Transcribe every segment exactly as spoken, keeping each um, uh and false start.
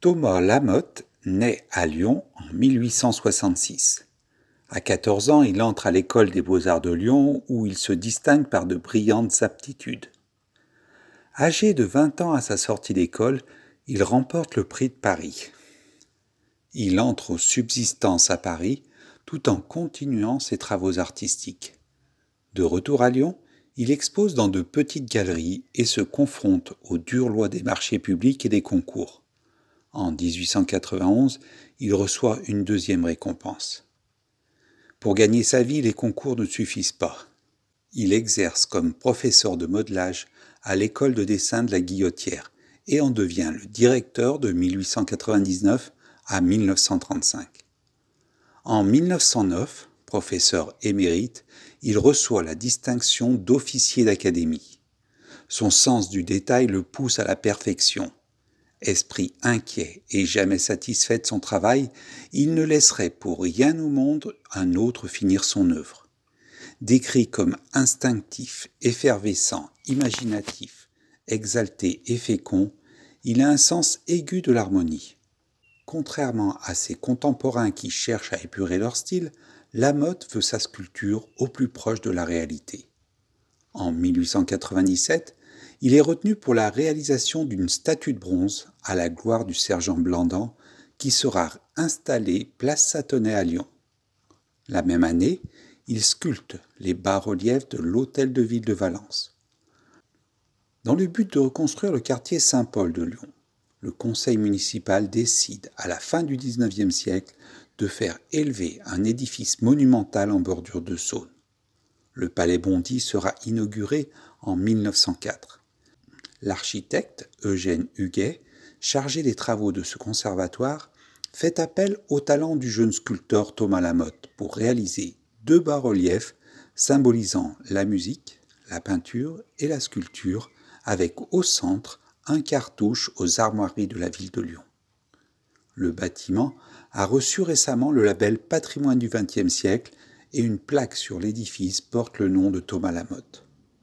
Thomas Lamotte naît à Lyon en mille huit cent soixante-six. À quatorze ans, il entre à l'école des beaux-arts de Lyon où il se distingue par de brillantes aptitudes. Âgé de vingt ans à sa sortie d'école, il remporte le prix de Paris. Il entre aux Subsistances à Paris tout en continuant ses travaux artistiques. De retour à Lyon, il expose dans de petites galeries et se confronte aux dures lois des marchés publics et des concours. En dix-huit cent quatre-vingt-onze, il reçoit une deuxième récompense. Pour gagner sa vie, les concours ne suffisent pas. Il exerce comme professeur de modelage à l'école de dessin de la Guillotière et en devient le directeur de mille huit cent quatre-vingt-dix-neuf à mille neuf cent trente-cinq. En mille neuf cent neuf, professeur émérite, il reçoit la distinction d'officier d'académie. Son sens du détail le pousse à la perfection. Esprit inquiet et jamais satisfait de son travail, il ne laisserait pour rien au monde un autre finir son œuvre. Décrit comme instinctif, effervescent, imaginatif, exalté et fécond, il a un sens aigu de l'harmonie. Contrairement à ses contemporains qui cherchent à épurer leur style, Lamotte veut sa sculpture au plus proche de la réalité. En mille huit cent quatre-vingt-dix-sept, il est retenu pour la réalisation d'une statue de bronze à la gloire du sergent Blandan qui sera installée place Sathonay à Lyon. La même année, il sculpte les bas-reliefs de l'Hôtel de Ville de Valence. Dans le but de reconstruire le quartier Saint-Paul de Lyon, le conseil municipal décide à la fin du dix-neuvième siècle de faire élever un édifice monumental en bordure de Saône. Le palais Bondy sera inauguré en mille neuf cent quatre. L'architecte Eugène Huguet, chargé des travaux de ce conservatoire, fait appel au talent du jeune sculpteur Thomas Lamotte pour réaliser deux bas-reliefs symbolisant la musique, la peinture et la sculpture, avec au centre un cartouche aux armoiries de la ville de Lyon. Le bâtiment a reçu récemment le label Patrimoine du vingtième siècle et une plaque sur l'édifice porte le nom de Thomas Lamotte.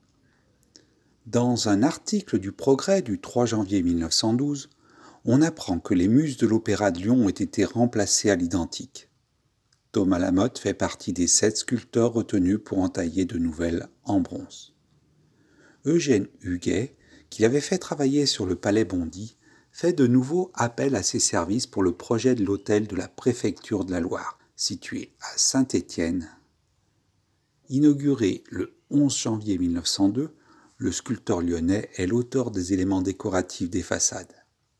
Dans un article du Progrès du trois janvier mille neuf cent douze, on apprend que les muses de l'Opéra de Lyon ont été remplacées à l'identique. Thomas Lamotte fait partie des sept sculpteurs retenus pour entailler de nouvelles en bronze. Eugène Huguet, qui avait fait travailler sur le palais Bondy, fait de nouveau appel à ses services pour le projet de l'hôtel de la préfecture de la Loire, situé à Saint-Étienne. Inauguré le onze janvier mille neuf cent deux, le sculpteur lyonnais est l'auteur des éléments décoratifs des façades.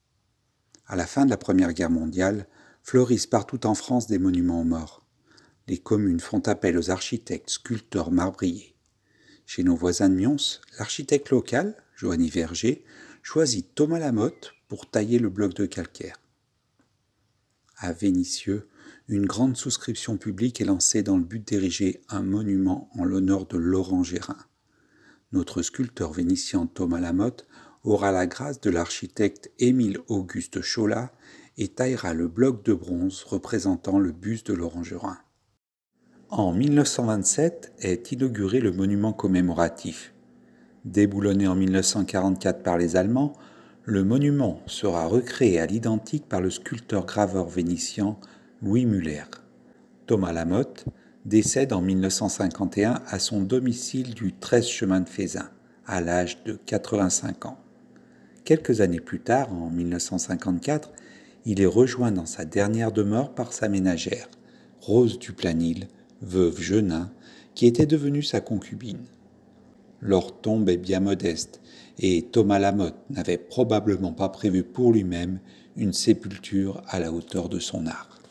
À la fin de la Première Guerre mondiale, fleurissent partout en France des monuments aux morts. Les communes font appel aux architectes sculpteurs marbriers. Chez nos voisins de Nyons, l'architecte local, Johanny Verger, choisit Thomas Lamotte pour tailler le bloc de calcaire. À Vénissieux, une grande souscription publique est lancée dans le but d'ériger un monument en l'honneur de Laurent Gérin. Notre sculpteur vénitien Thomas Lamotte aura la grâce de l'architecte Émile-Auguste Cholat et taillera le bloc de bronze représentant le buste de Laurent Gérin. En mille neuf cent vingt-sept est inauguré le monument commémoratif. Déboulonné en mille neuf cent quarante-quatre par les Allemands, le monument sera recréé à l'identique par le sculpteur-graveur vénitien Louis Muller. Thomas Lamotte décède en mille neuf cent cinquante et un à son domicile du treize chemin de Fézin, à l'âge de quatre-vingt-cinq ans. Quelques années plus tard, en mille neuf cent cinquante-quatre, il est rejoint dans sa dernière demeure par sa ménagère, Rose Duplanil, veuve Genin, qui était devenue sa concubine. Leur tombe est bien modeste, et Thomas Lamotte n'avait probablement pas prévu pour lui-même une sépulture à la hauteur de son art.